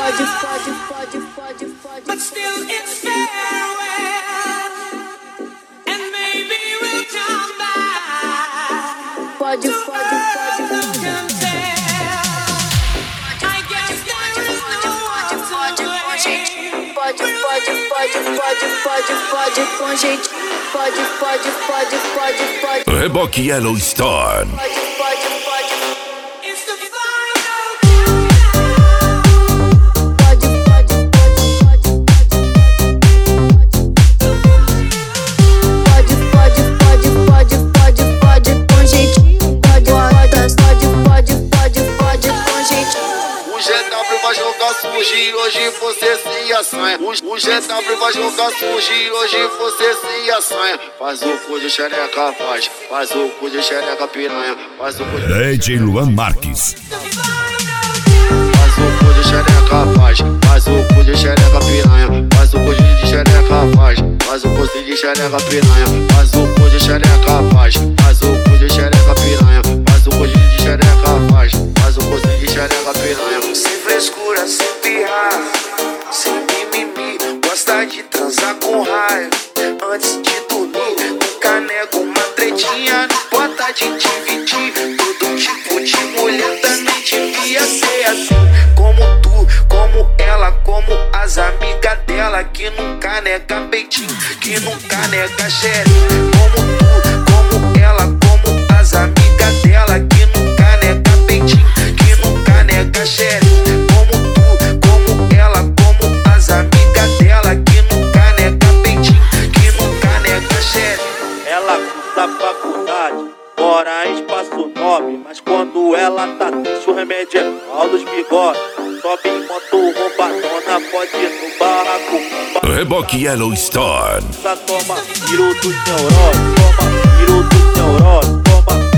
But still it's farewell, and maybe we'll come back. Pode. Look and tell. I guess there is no other way. Pode com jeitinho. Pode. Reboque Yellow Star. It's the final. Pode com jeitinho. Pode com jeitinho. O GW vai jogar sujo e hoje você se assanha. O GW vai jogar sujo e hoje você se assanha. Faz o cu de xereca, faz o cu de xereca piranha. Faz o cu de DJ Luan Marques. Faz o cu de xereca, faz o cu de xereca piranha. Faz o cu de xereca, faz o cu de xereca piranha. Faz o cu de xereca, faz o cu de xereca piranha. Faz o cu de xereca, faz o cu de xereca piranha. Sem frescura, sem pirrar, sem mimimi. Gosta de transar com raiva antes de dormir. Nunca nego uma tretinha, não importa de dividir. Todo tipo de mulher também devia ser assim. Como tu, como ela, como as amigas dela. Que nunca nega peitinho, que nunca nega xereca. Como tu, como ela, como as amigas dela. Que nunca nega peitinho, que nunca nega xereca. Como tu, como ela, como as amigas dela. Que nunca nega peitinho, que nunca nega xereca. Ela cursa faculdade, mora em espaço nobre. Mas quando ela tá triste, o remédio é pau dos bigodes. Sobe em moto roubadona, pode ir no barraco. Reboque Yellow Star. Toma tiro do neurose, toma tiro do neurose, toma